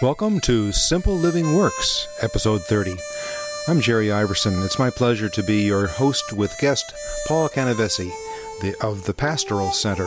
Welcome to Simple Living Works, Episode 30. I'm Jerry Iverson. It's my pleasure to be your host with guest Paul Canavesi of the Pastoral Center.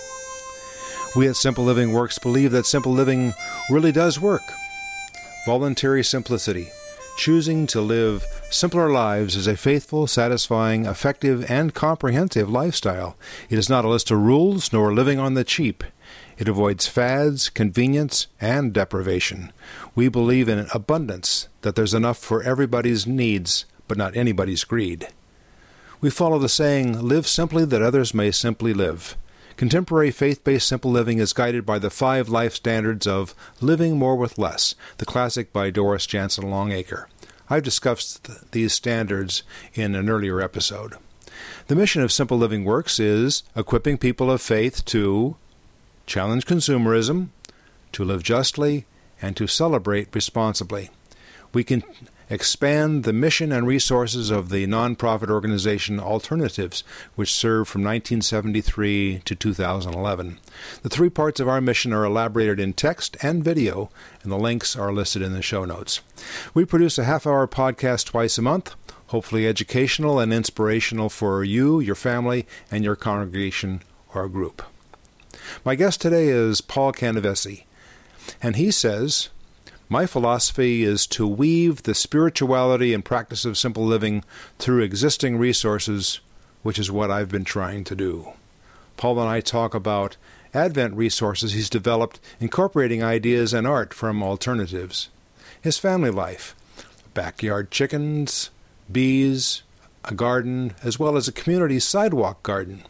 We at Simple Living Works believe that simple living really does work. Voluntary simplicity. Choosing to live simpler lives is a faithful, satisfying, effective, and comprehensive lifestyle. It is not a list of rules, nor living on the cheap. It avoids fads, convenience, and deprivation. We believe in abundance, that there's enough for everybody's needs, but not anybody's greed. We follow the saying, live simply that others may simply live. Contemporary faith-based simple living is guided by the 5 life standards of Living More with Less, the classic by Doris Jansen Longacre. I've discussed these standards in an earlier episode. The mission of Simple Living Works is equipping people of faith to challenge consumerism, to live justly, and to celebrate responsibly. We can expand the mission and resources of the nonprofit organization Alternatives, which served from 1973 to 2011. The 3 parts of our mission are elaborated in text and video, and the links are listed in the show notes. We produce a half-hour podcast twice a month, hopefully educational and inspirational for you, your family, and your congregation or group. My guest today is Paul Canavesi, and he says, my philosophy is to weave the spirituality and practice of simple living through existing resources, which is what I've been trying to do. Paul and I talk about Advent resources he's developed, incorporating ideas and art from Alternatives, his family life, backyard chickens, bees, a garden, as well as a community sidewalk garden.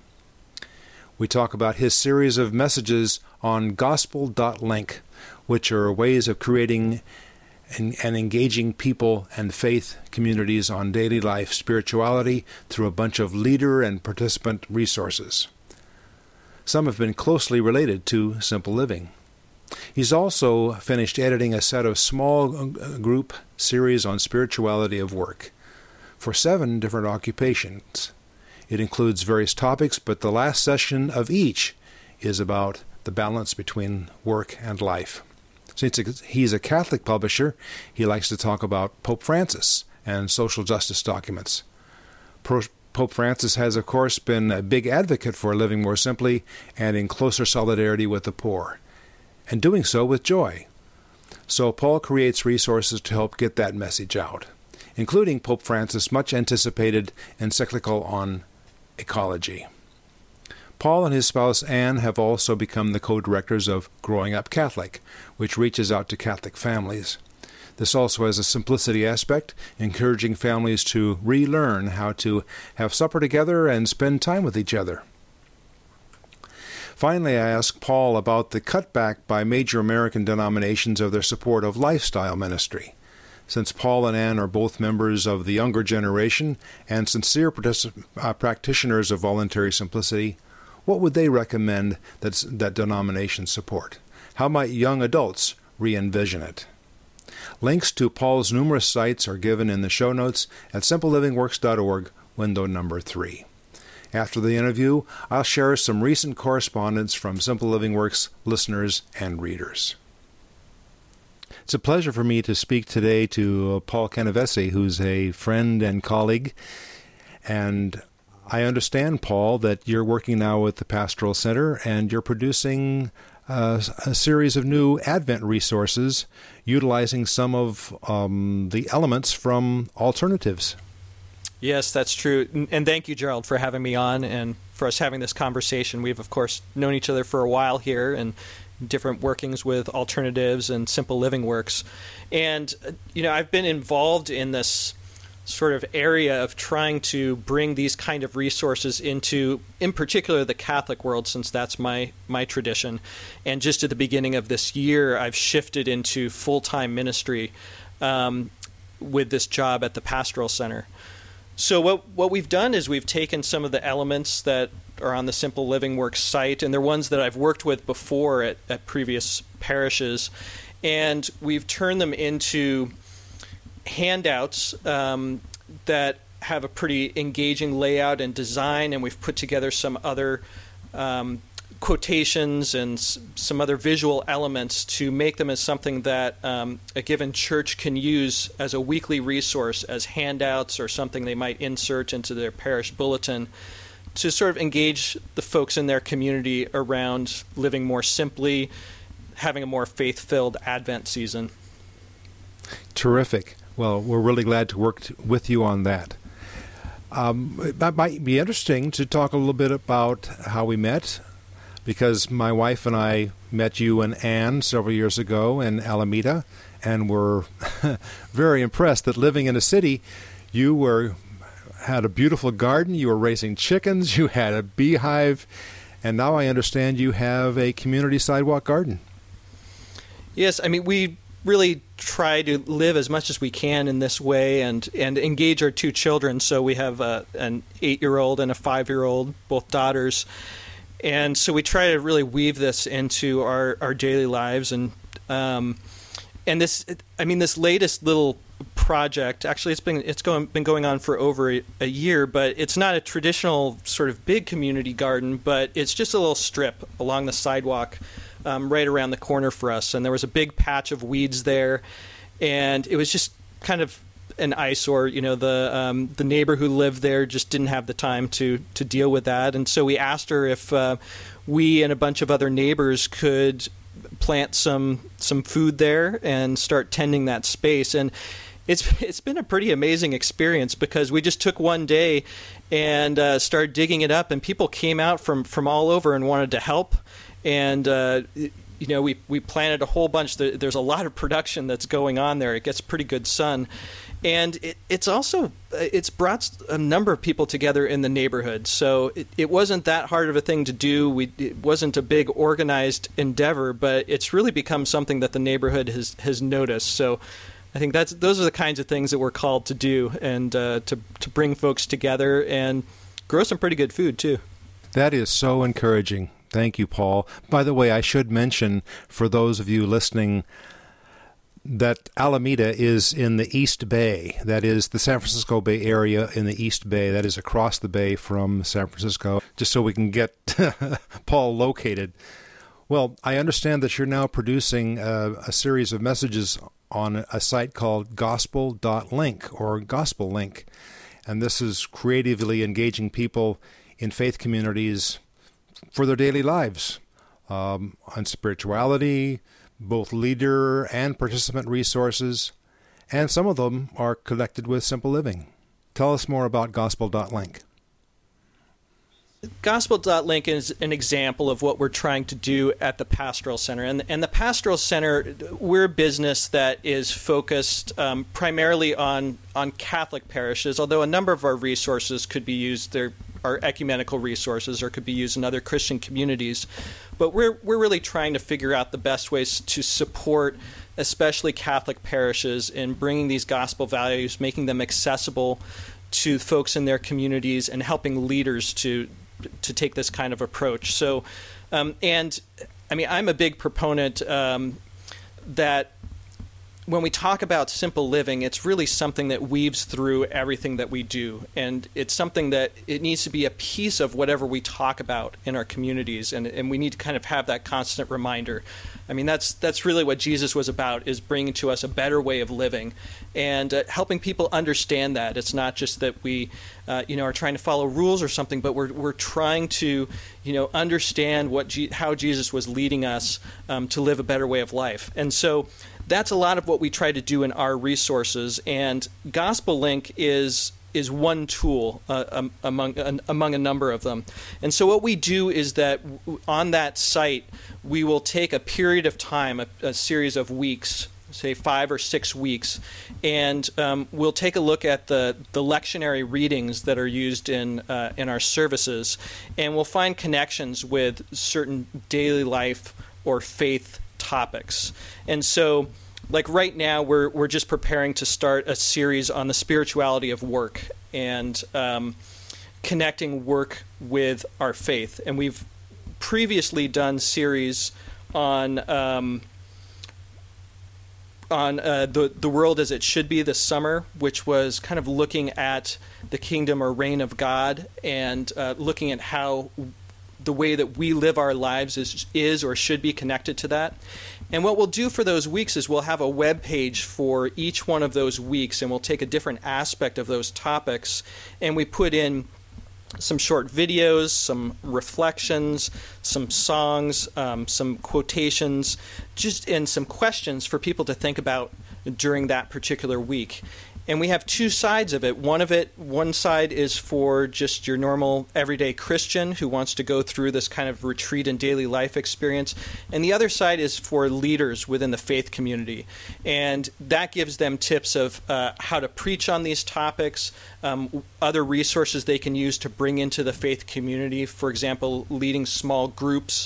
We talk about his series of messages on gospel.link, which are ways of creating and engaging people and faith communities on daily life spirituality through a bunch of leader and participant resources. Some have been closely related to simple living. He's also finished editing a set of small group series on spirituality of work for 7 different occupations. It includes various topics, but the last session of each is about the balance between work and life. Since he's a Catholic publisher, he likes to talk about Pope Francis and social justice documents. Pope Francis has, of course, been a big advocate for living more simply and in closer solidarity with the poor, and doing so with joy. So Paul creates resources to help get that message out, including Pope Francis' much anticipated encyclical on ecology. Paul and his spouse Anne have also become the co-directors of Growing Up Catholic, which reaches out to Catholic families. This also has a simplicity aspect, encouraging families to relearn how to have supper together and spend time with each other. Finally, I asked Paul about the cutback by major American denominations of their support of lifestyle ministry. Since Paul and Anne are both members of the younger generation and sincere practitioners of voluntary simplicity, what would they recommend that denominations support? How might young adults re-envision it? Links to Paul's numerous sites are given in the show notes at simplelivingworks.org, window number 3. After the interview, I'll share some recent correspondence from Simple Living Works listeners and readers. It's a pleasure for me to speak today to Paul Canavesi, who's a friend and colleague. And I understand, Paul, that you're working now with the Pastoral Center and you're producing a series of new Advent resources utilizing some of the elements from Alternatives. Yes, that's true. And thank you, Gerald, for having me on and for us having this conversation. We've, of course, known each other for a while here and different workings with Alternatives and Simple Living Works. And, I've been involved in this sort of area of trying to bring these kind of resources into, in particular, the Catholic world, since that's my tradition. And just at the beginning of this year, I've shifted into full-time ministry with this job at the Pastoral Center. So what we've done is we've taken some of the elements that are on the Simple Living Works site, and they're ones that I've worked with before at previous parishes, and we've turned them into handouts that have a pretty engaging layout and design, and we've put together some other quotations and some other visual elements to make them as something that a given church can use as a weekly resource, as handouts or something they might insert into their parish bulletin, to sort of engage the folks in their community around living more simply, having a more faith-filled Advent season. Terrific. Well, we're really glad to work with you on that. That might be interesting to talk a little bit about how we met, because my wife and I met you and Anne several years ago in Alameda, and were very impressed that living in a city, you had a beautiful garden, you were raising chickens, you had a beehive, and now I understand you have a community sidewalk garden. Yes, I mean, we really try to live as much as we can in this way and engage our two children. So we have an 8-year-old and a 5-year-old, both daughters. And so we try to really weave this into our daily lives. And this latest little project, actually it's been going on for over a year, but it's not a traditional sort of big community garden, but it's just a little strip along the sidewalk right around the corner for us. And there was a big patch of weeds there, and it was just kind of an eyesore. The neighbor who lived there just didn't have the time to deal with that, and so we asked her if we and a bunch of other neighbors could plant some food there and start tending that space. And it's been a pretty amazing experience, because we just took one day and started digging it up, and people came out from all over and wanted to help. And we planted a whole bunch. There's a lot of production that's going on there. It gets pretty good sun. And it's brought a number of people together in the neighborhood. So it wasn't that hard of a thing to do. It wasn't a big organized endeavor, but it's really become something that the neighborhood has noticed. So I think those are the kinds of things that we're called to do, and to bring folks together and grow some pretty good food too. That is so encouraging. Thank you, Paul. By the way, I should mention for those of you listening that Alameda is in the East Bay. That is the San Francisco Bay Area in the East Bay. That is across the bay from San Francisco, just so we can get Paul located. Well, I understand that you're now producing a series of messages on a site called gospel.link or Gospel Link. And this is creatively engaging people in faith communities for their daily lives, on spirituality, both leader and participant resources, and some of them are connected with simple living. Tell us more about Gospel.link. Gospel.link is an example of what we're trying to do at the Pastoral Center. And the Pastoral Center, we're a business that is focused primarily on Catholic parishes, although a number of our resources could be used. There are ecumenical resources or could be used in other Christian communities. But we're really trying to figure out the best ways to support especially Catholic parishes in bringing these gospel values, making them accessible to folks in their communities, and helping leaders to take this kind of approach. So, and I mean, I'm a big proponent that when we talk about simple living, it's really something that weaves through everything that we do. And it's something that it needs to be a piece of whatever we talk about in our communities. And we need to kind of have that constant reminder. I mean, that's really what Jesus was about, is bringing to us a better way of living and helping people understand that. It's not just that we are trying to follow rules or something, but we're trying to understand how Jesus was leading us to live a better way of life. And so that's a lot of what we try to do in our resources, and Gospel Link is one tool among a number of them. And so what we do is that on that site, we will take a period of time, a series of weeks, say 5 or 6 weeks, and we'll take a look at the lectionary readings that are used in our services, and we'll find connections with certain daily life or faith topics. And so, like right now, we're just preparing to start a series on the spirituality of work and connecting work with our faith. And we've previously done series on the world as it should be this summer, which was kind of looking at the kingdom or reign of God and looking at how the way that we live our lives is or should be connected to that. And what we'll do for those weeks is we'll have a web page for each one of those weeks, and we'll take a different aspect of those topics, and we put in some short videos, some reflections, some songs, some quotations, and some questions for people to think about during that particular week. And we have two sides of it. One side is for just your normal everyday Christian who wants to go through this kind of retreat and daily life experience. And the other side is for leaders within the faith community. And that gives them tips of how to preach on these topics, other resources they can use to bring into the faith community. For example, leading small groups,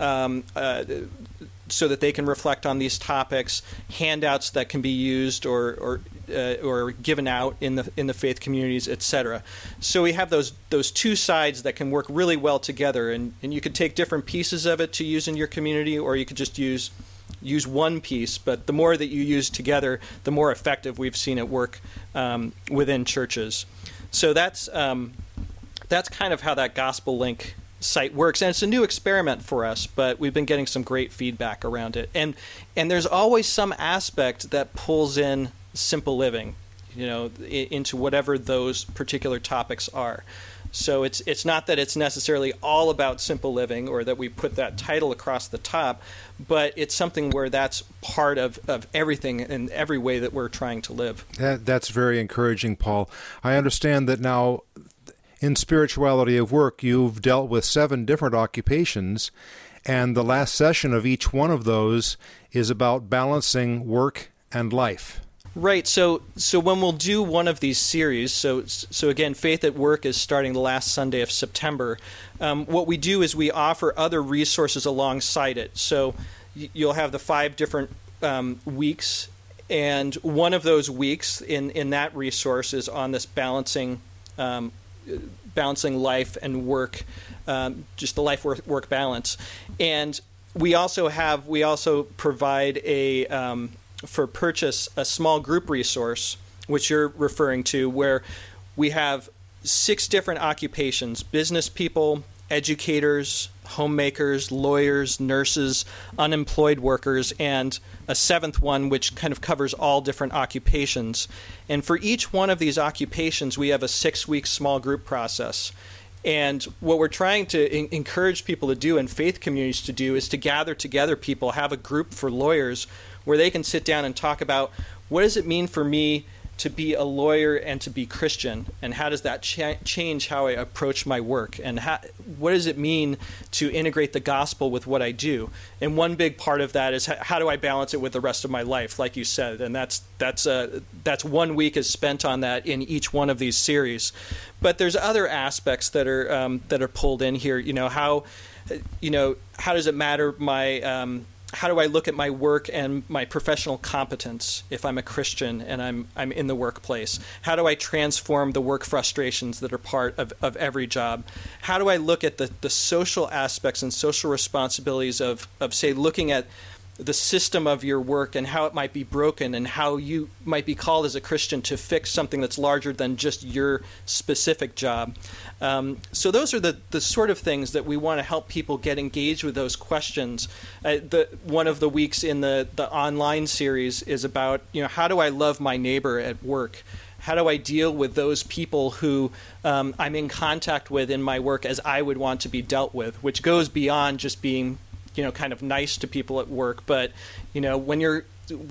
so that they can reflect on these topics, handouts that can be used or given out in the faith communities, etc. So we have those two sides that can work really well together, and you could take different pieces of it to use in your community, or you could just use one piece. But the more that you use together, the more effective we've seen it work within churches. So that's kind of how that Gospel Link site works, and it's a new experiment for us, but we've been getting some great feedback around it. And there's always some aspect that pulls in simple living, into whatever those particular topics are. So it's not that it's necessarily all about simple living or that we put that title across the top, but it's something where that's part of everything in every way that we're trying to live. That's very encouraging, Paul. I understand that now in Spirituality of Work, you've dealt with 7 different occupations, and the last session of each one of those is about balancing work and life. Right. So when we'll do one of these series, so again, Faith at Work is starting the last Sunday of September. What we do is we offer other resources alongside it. So you'll have the 5 different weeks, and one of those weeks in that resource is on this balancing life and work, just the life-work balance. And we also provide for purchase a small group resource, which you're referring to, where we have 6 different occupations: business people, educators, homemakers, lawyers, nurses, unemployed workers, and a 7th one which kind of covers all different occupations. And for each one of these occupations, we have a 6-week small group process. And what we're trying to encourage people to do and faith communities to do is to gather together people, have a group for lawyers where they can sit down and talk about, what does it mean for me to be a lawyer and to be Christian, and how does that change how I approach my work, and what does it mean to integrate the gospel with what I do? And one big part of that is how do I balance it with the rest of my life, like you said, and that's 1 week is spent on that in each one of these series. But there's other aspects that are pulled in here. How does it matter how do I look at my work and my professional competence if I'm a Christian and I'm in the workplace? How do I transform the work frustrations that are part of every job? How do I look at the social aspects and social responsibilities of say, looking at the system of your work and how it might be broken, and how you might be called as a Christian to fix something that's larger than just your specific job. So those are the sort of things that we want to help people get engaged with those questions. One of the weeks in the online series is about, how do I love my neighbor at work? How do I deal with those people who I'm in contact with in my work as I would want to be dealt with, which goes beyond just being kind of nice to people at work, but when you're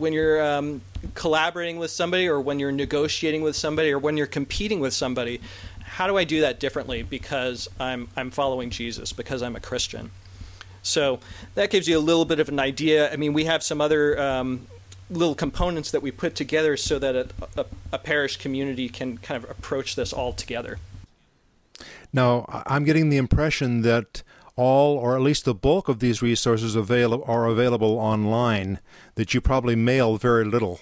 collaborating with somebody, or when you're negotiating with somebody, or when you're competing with somebody, how do I do that differently because I'm following Jesus, because I'm a Christian? So that gives you a little bit of an idea. I mean, we have some other little components that we put together so that a parish community can kind of approach this all together. Now, I'm getting the impression that all, or at least the bulk of these resources are available online, that you probably mail very little.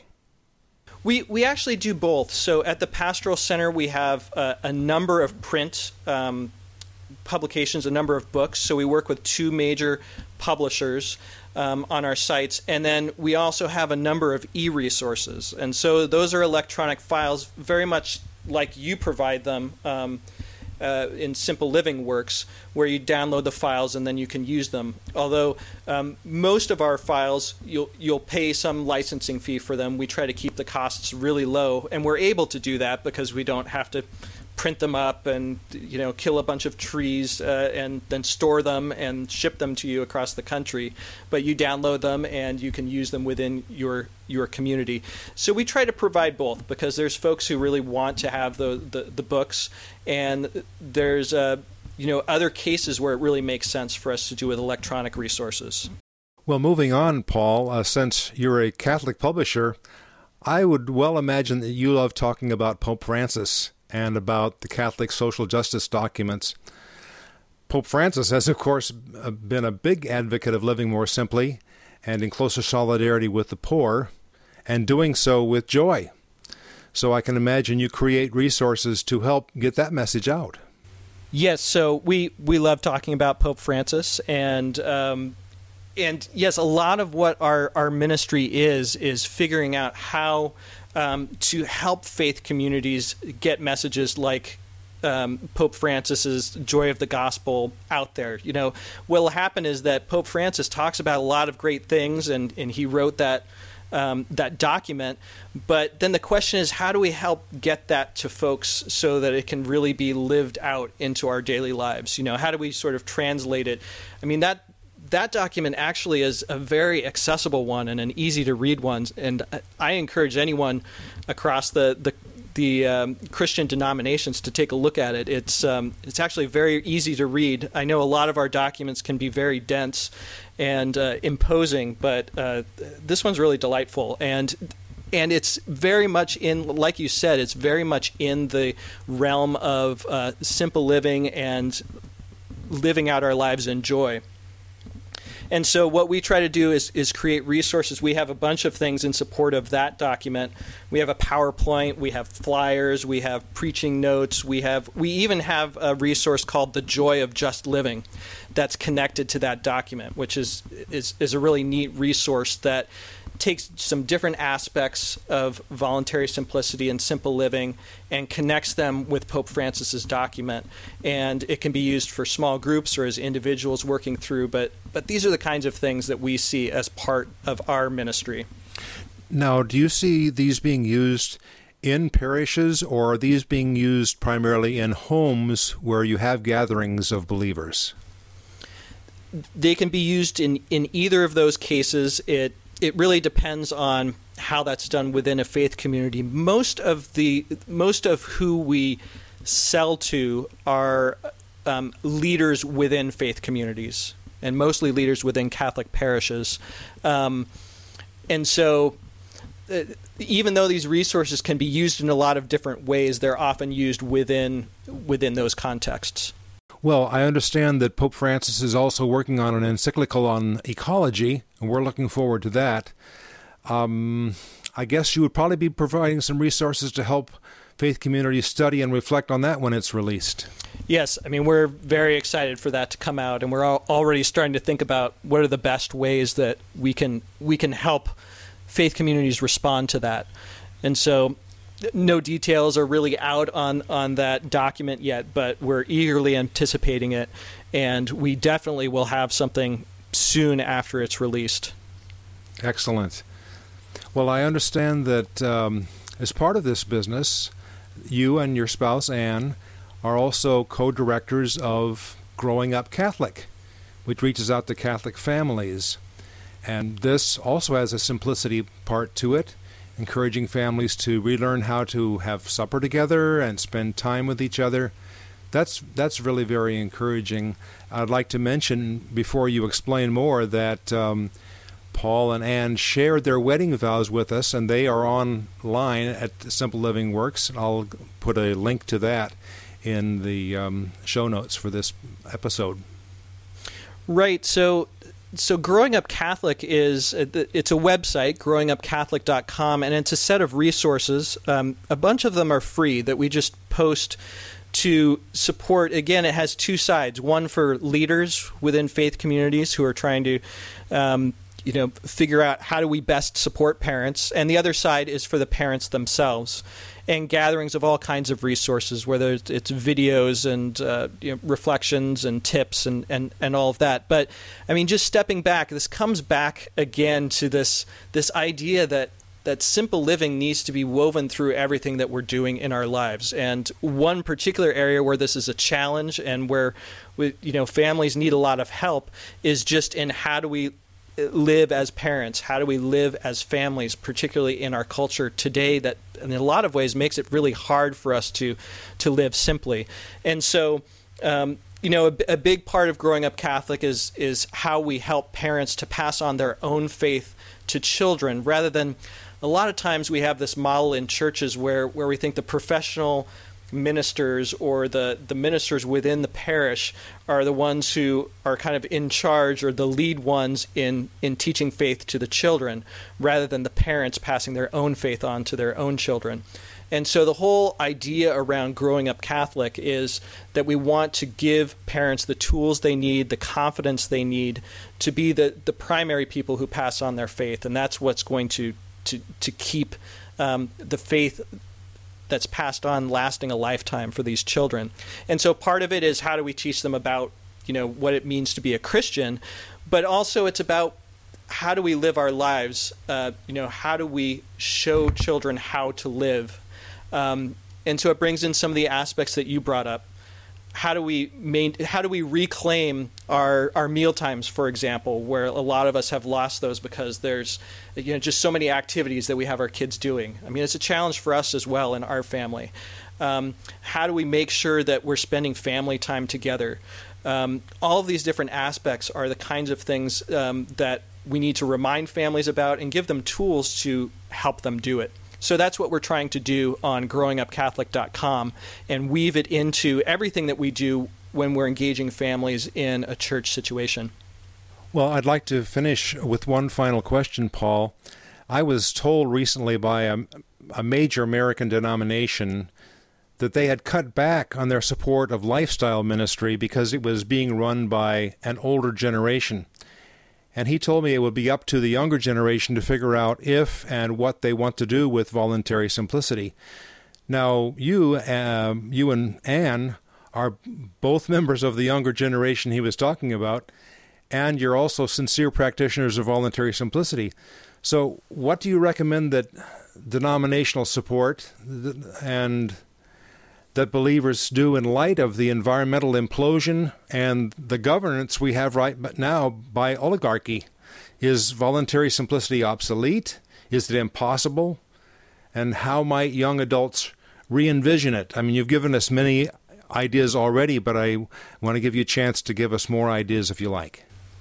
We actually do both. So at the Pastoral Center, we have a number of print publications, a number of books. So we work with 2 major publishers on our sites. And then we also have a number of e-resources. And so those are electronic files, very much like you provide them. in Simple Living Works, where you download the files and then you can use them. Although most of our files, you'll pay some licensing fee for them. We try to keep the costs really low, and we're able to do that because we don't have to print them up and kill a bunch of trees and then store them and ship them to you across the country. But you download them and you can use them within your community. So we try to provide both, because there's folks who really want to have the books, and there's other cases where it really makes sense for us to do with electronic resources. Well, moving on, Paul, since you're a Catholic publisher, I would well imagine that you love talking about Pope Francis and about the Catholic social justice documents. Pope Francis has, of course, been a big advocate of living more simply and in closer solidarity with the poor, and doing so with joy. So I can imagine you create resources to help get that message out. Yes, so we love talking about Pope Francis, and yes, a lot of what our ministry is figuring out how to help faith communities get messages like Pope Francis's Joy of the Gospel out there. What will happen is that Pope Francis talks about a lot of great things, and he wrote that document. But then the question is, how do we help get that to folks so that it can really be lived out into our daily lives? How do we sort of translate it? I mean, that document actually is a very accessible one and an easy to read one, and I encourage anyone across the Christian denominations to take a look at it. It's actually very easy to read. I know a lot of our documents can be very dense and imposing, but this one's really delightful, and it's very much like you said, it's very much in the realm of simple living and living out our lives in joy. And so what we try to do is create resources. We have a bunch of things in support of that document. We have a PowerPoint, we have flyers, we have preaching notes, we even have a resource called The Joy of Just Living that's connected to that document, which is a really neat resource that takes some different aspects of voluntary simplicity and simple living and connects them with Pope Francis's document. And it can be used for small groups or as individuals working through, but these are the kinds of things that we see as part of our ministry. Now, do you see these being used in parishes, or are these being used primarily in homes where you have gatherings of believers? They can be used in either of those cases. It really depends on how that's done within a faith community. Most of who we sell to are leaders within faith communities, and mostly leaders within Catholic parishes. And so even though these resources can be used in a lot of different ways, they're often used within those contexts. Well, I understand that Pope Francis is also working on an encyclical on ecology, and we're looking forward to that. I guess you would probably be providing some resources to help faith communities study and reflect on that when it's released. Yes, I mean, we're very excited for that to come out, and we're already starting to think about what are the best ways that we can help faith communities respond to that. And so no details are really out on that document yet, but we're eagerly anticipating it, and we definitely will have something soon after it's released. Excellent. Well, I understand that as part of this business, you and your spouse, Anne, are also co-directors of Growing Up Catholic, which reaches out to Catholic families. And this also has a simplicity part to it, encouraging families to relearn how to have supper together and spend time with each other. That's really very encouraging. I'd like to mention, before you explain more, that Paul and Anne shared their wedding vows with us, and they are online at Simple Living Works. I'll put a link to that in the show notes for this episode. Right. So Growing Up Catholic it's a website, growingupcatholic.com, and it's a set of resources. A bunch of them are free that we just post to support. Again, it has two sides: one for leaders within faith communities who are trying to figure out how do we best support parents, and the other side is for the parents themselves. and gatherings of all kinds of resources, whether it's videos and reflections and tips and all of that. But I mean, just stepping back, this comes back again to this idea that simple living needs to be woven through everything that we're doing in our lives. And one particular area where this is a challenge and where families need a lot of help is just in how do we live as parents? How do we live as families, particularly in our culture today that in a lot of ways makes it really hard for us to live simply. And so a big part of growing up Catholic is how we help parents to pass on their own faith to children, rather than a lot of times we have this model in churches where we think the professional ministers or the ministers within the parish are the ones who are kind of in charge or the lead ones in teaching faith to the children, rather than the parents passing their own faith on to their own children. And so the whole idea around growing up Catholic is that we want to give parents the tools they need, the confidence they need to be the primary people who pass on their faith. And that's what's going to keep the faith that's passed on lasting a lifetime for these children. And so part of it is how do we teach them about what it means to be a Christian, but also it's about how do we live our lives, how do we show children how to live. And so it brings in some of the aspects that you brought up. How do we reclaim our meal times, for example, where a lot of us have lost those because there's just so many activities that we have our kids doing. I mean, it's a challenge for us as well in our family. How do we make sure that we're spending family time together? All of these different aspects are the kinds of things that we need to remind families about and give them tools to help them do it. So that's what we're trying to do on growingupcatholic.com and weave it into everything that we do when we're engaging families in a church situation. Well, I'd like to finish with one final question, Paul. I was told recently by a major American denomination that they had cut back on their support of lifestyle ministry because it was being run by an older generation. And he told me it would be up to the younger generation to figure out if and what they want to do with voluntary simplicity. Now, you and Anne are both members of the younger generation he was talking about, and you're also sincere practitioners of voluntary simplicity. So what do you recommend that denominational support and that believers do in light of the environmental implosion and the governance we have right now by oligarchy? Is voluntary simplicity obsolete? Is it impossible? And how might young adults re-envision it? I mean, you've given us many ideas already, but I want to give you a chance to give us more ideas if you like.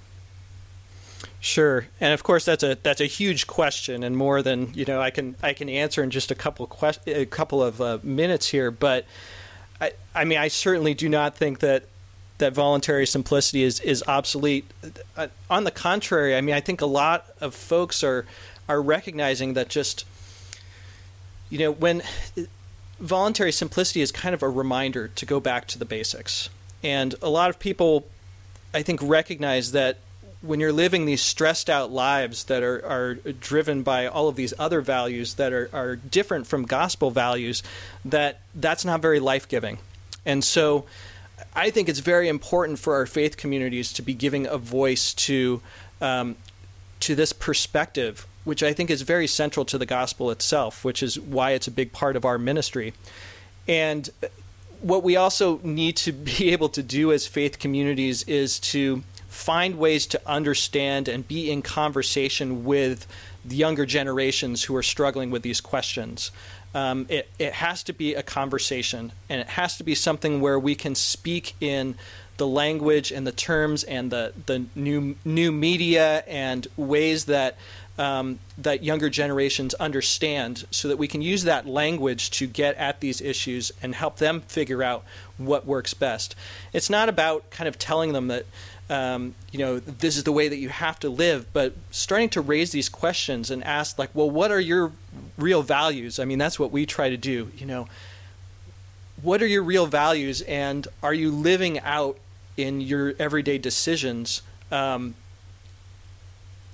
Sure, and of course that's a huge question, and more than I can answer in just a couple of minutes here. But I mean, I certainly do not think that voluntary simplicity is obsolete. On the contrary, I mean, I think a lot of folks are recognizing that just when voluntary simplicity is kind of a reminder to go back to the basics, and a lot of people, I think, recognize that when you're living these stressed out lives that are driven by all of these other values that are different from gospel values, that's not very life-giving. And so I think it's very important for our faith communities to be giving a voice to this perspective, which I think is very central to the gospel itself, which is why it's a big part of our ministry. And what we also need to be able to do as faith communities is to find ways to understand and be in conversation with the younger generations who are struggling with these questions. It has to be a conversation, and it has to be something where we can speak in the language and the terms and the new media and ways that that younger generations understand, so that we can use that language to get at these issues and help them figure out what works best. It's not about kind of telling them that this is the way that you have to live, but starting to raise these questions and ask, like, well, what are your real values? I mean, that's what we try to do. What are your real values, and are you living out in your everyday decisions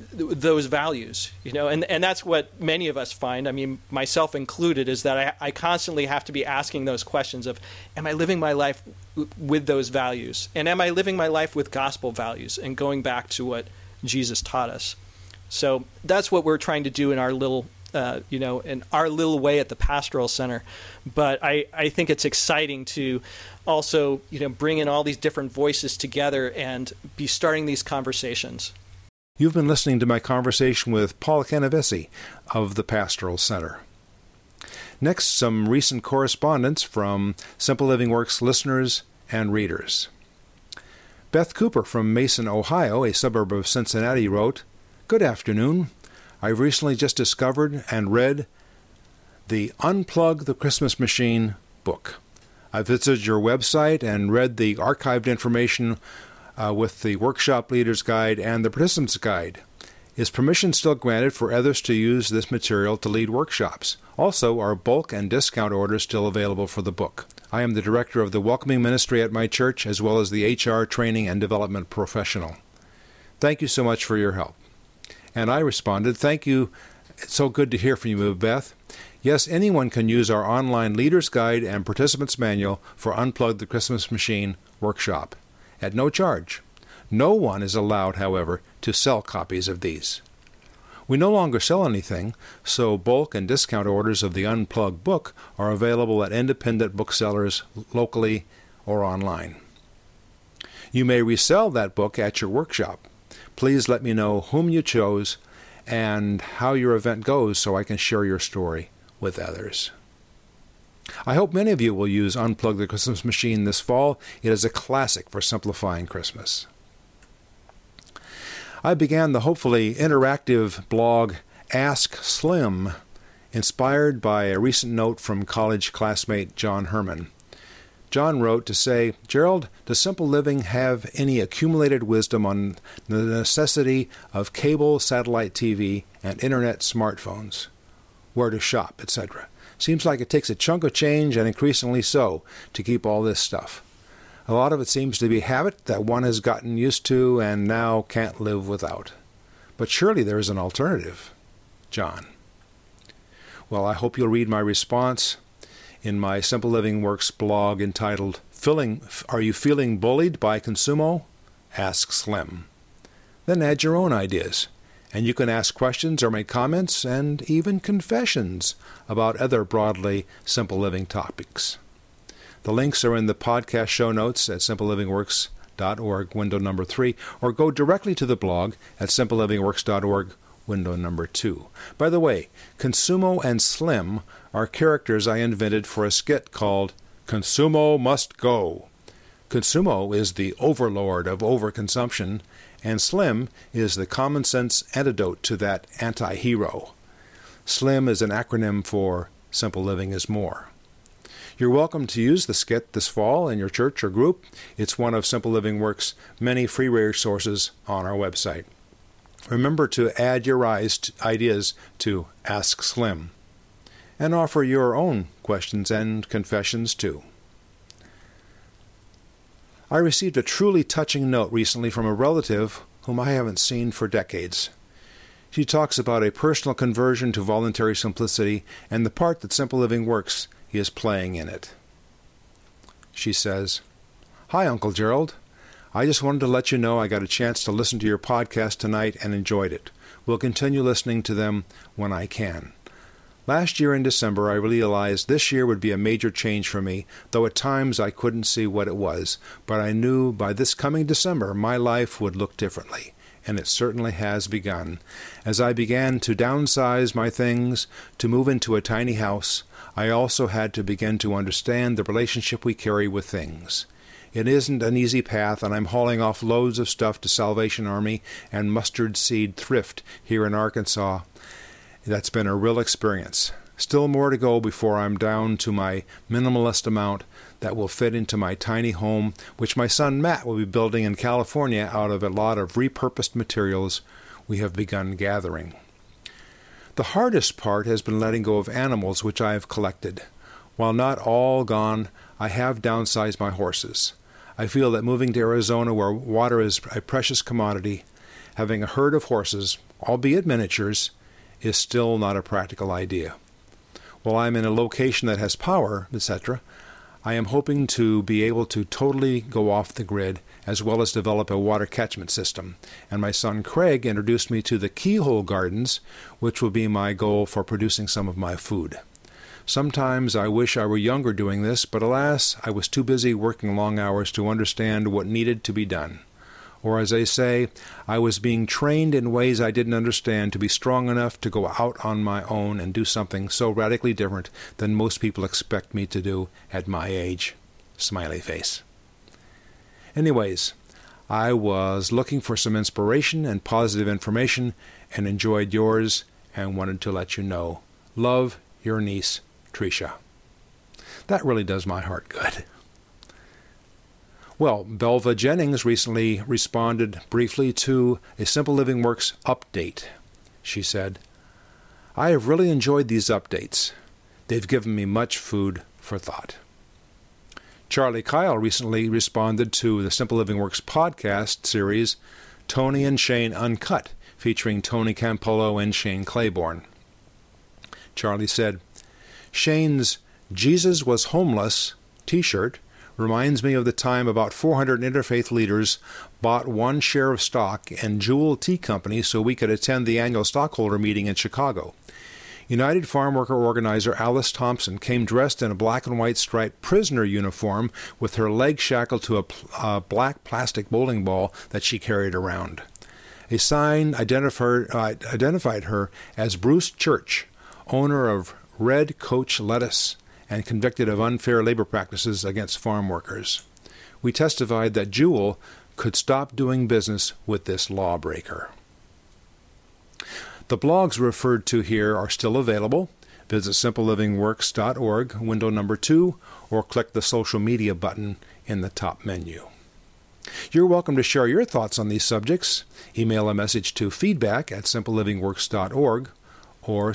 those values, and that's what many of us find, I mean, myself included, is that I constantly have to be asking those questions of, am I living my life with those values? And am I living my life with gospel values and going back to what Jesus taught us? So that's what we're trying to do in our little, in our little way at the Pastoral Center. But I think it's exciting to also, bring in all these different voices together and be starting these conversations. You've been listening to my conversation with Paul Canavesi of the Pastoral Center. Next, some recent correspondence from Simple Living Works listeners and readers. Beth Cooper from Mason, Ohio, a suburb of Cincinnati, wrote, "Good afternoon. I've recently just discovered and read the Unplug the Christmas Machine book. I visited your website and read the archived information with the Workshop Leader's Guide and the Participant's Guide. Is permission still granted for others to use this material to lead workshops? Also, are bulk and discount orders still available for the book? I am the director of the Welcoming Ministry at my church, as well as the HR training and development professional. Thank you so much for your help." And I responded, "Thank you. It's so good to hear from you, Beth. Yes, anyone can use our online Leader's Guide and Participant's Manual for Unplug the Christmas Machine workshop at no charge. No one is allowed, however, to sell copies of these. We no longer sell anything, so bulk and discount orders of the Unplugged book are available at independent booksellers locally or online. You may resell that book at your workshop. Please let me know whom you chose and how your event goes so I can share your story with others." I hope many of you will use Unplug the Christmas Machine this fall. It is a classic for simplifying Christmas. I began the hopefully interactive blog Ask Slim, inspired by a recent note from college classmate John Herman. John wrote to say, "Gerald, does Simple Living have any accumulated wisdom on the necessity of cable, satellite TV, and internet smartphones? Where to shop, etc.? Seems like it takes a chunk of change, and increasingly so, to keep all this stuff. A lot of it seems to be habit that one has gotten used to and now can't live without. But surely there is an alternative." John. Well, I hope you'll read my response in my Simple Living Works blog entitled, Are You Feeling Bullied by Consumo? Ask Slim. Then add your own ideas, and you can ask questions or make comments and even confessions about other broadly simple living topics. The links are in the podcast show notes at simplelivingworks.org, window number 3, or go directly to the blog at simplelivingworks.org, window number 2. By the way, Consumo and Slim are characters I invented for a skit called Consumo Must Go. Consumo is the overlord of overconsumption, and Slim is the common sense antidote to that anti-hero. SLIM is an acronym for Simple Living is More. You're welcome to use the skit this fall in your church or group. It's one of Simple Living Works' many free resources on our website. Remember to add your ideas to Ask Slim, and offer your own questions and confessions too. I received a truly touching note recently from a relative whom I haven't seen for decades. She talks about a personal conversion to voluntary simplicity and the part that Simple Living Works is playing in it. She says, "Hi, Uncle Gerald. I just wanted to let you know I got a chance to listen to your podcast tonight and enjoyed it. We'll continue listening to them when I can. Last year in December, I realized this year would be a major change for me, though at times I couldn't see what it was, but I knew by this coming December my life would look differently, and it certainly has begun. As I began to downsize my things, to move into a tiny house, I also had to begin to understand the relationship we carry with things. It isn't an easy path, and I'm hauling off loads of stuff to Salvation Army and Mustard Seed Thrift here in Arkansas. That's been a real experience. Still more to go before I'm down to my minimalist amount that will fit into my tiny home, which my son Matt will be building in California out of a lot of repurposed materials we have begun gathering. The hardest part has been letting go of animals which I have collected. While not all gone, I have downsized my horses. I feel that moving to Arizona, where water is a precious commodity, having a herd of horses albeit miniatures, is still not a practical idea. While I'm in a location that has power, etc., I am hoping to be able to totally go off the grid, as well as develop a water catchment system. And my son Craig introduced me to the Keyhole Gardens, which will be my goal for producing some of my food. Sometimes I wish I were younger doing this, but alas, I was too busy working long hours to understand what needed to be done. Or as they say, I was being trained in ways I didn't understand to be strong enough to go out on my own and do something so radically different than most people expect me to do at my age. Smiley face. Anyways, I was looking for some inspiration and positive information and enjoyed yours and wanted to let you know. Love, your niece, Tricia. That really does my heart good. Well, Belva Jennings recently responded briefly to a Simple Living Works update. She said, "I have really enjoyed these updates. They've given me much food for thought." Charlie Kyle recently responded to the Simple Living Works podcast series, Tony and Shane Uncut, featuring Tony Campolo and Shane Claiborne. Charlie said, "Shane's Jesus Was Homeless t-shirt reminds me of the time about 400 interfaith leaders bought one share of stock in Jewel Tea Company so we could attend the annual stockholder meeting in Chicago. United Farm Worker organizer Alice Thompson came dressed in a black and white striped prisoner uniform with her leg shackled to a black plastic bowling ball that she carried around. A sign identified her as Bruce Church, owner of Red Coach Lettuce, and convicted of unfair labor practices against farm workers. We testified that Jewel could stop doing business with this lawbreaker." The blogs referred to here are still available. Visit simplelivingworks.org, window number 2, or click the social media button in the top menu. You're welcome to share your thoughts on these subjects. Email a message to feedback@simplelivingworks.org or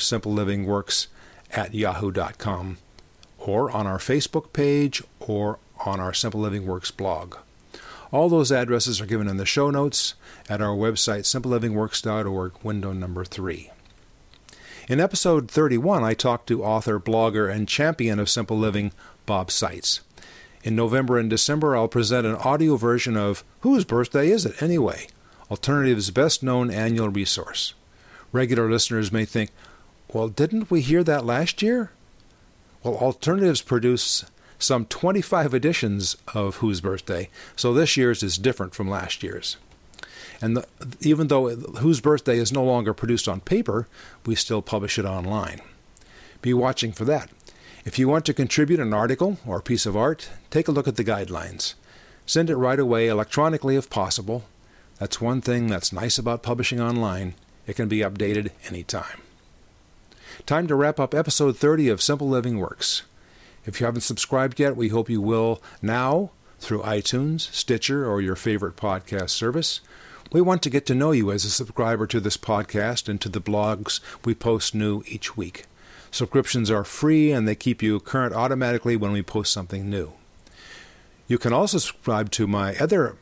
simplelivingworks@yahoo.com, or on our Facebook page or on our Simple Living Works blog. All those addresses are given in the show notes at our website, simplelivingworks.org, window number 3. In episode 31, I talked to author, blogger, and champion of Simple Living, Bob Seitz. In November and December, I'll present an audio version of Whose Birthday Is It Anyway?, Alternative's best-known annual resource. Regular listeners may think, well, didn't we hear that last year? Well, Alternatives produce some 25 editions of Whose Birthday, so this year's is different from last year's. And even though Whose Birthday is no longer produced on paper, we still publish it online. Be watching for that. If you want to contribute an article or a piece of art, take a look at the guidelines. Send it right away electronically if possible. That's one thing that's nice about publishing online. It can be updated anytime. Time to wrap up episode 30 of Simple Living Works. If you haven't subscribed yet, we hope you will now through iTunes, Stitcher, or your favorite podcast service. We want to get to know you as a subscriber to this podcast and to the blogs we post new each week. Subscriptions are free and they keep you current automatically when we post something new. You can also subscribe to my other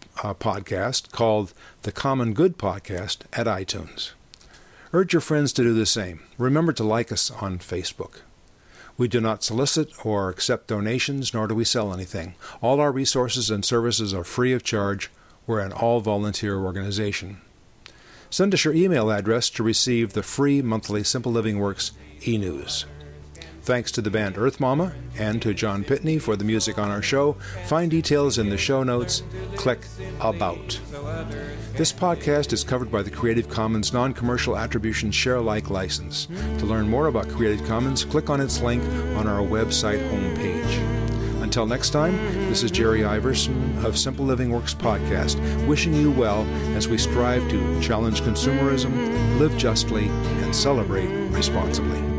podcast called The Common Good Podcast at iTunes. Urge your friends to do the same. Remember to like us on Facebook. We do not solicit or accept donations, nor do we sell anything. All our resources and services are free of charge. We're an all-volunteer organization. Send us your email address to receive the free monthly Simple Living Works e-news. Thanks to the band Earth Mama and to John Pitney for the music on our show. Find details in the show notes. Click About. This podcast is covered by the Creative Commons Non-Commercial Attribution Share-alike license. To learn more about Creative Commons, click on its link on our website homepage. Until next time, this is Jerry Iverson of Simple Living Works Podcast, wishing you well as we strive to challenge consumerism, live justly, and celebrate responsibly.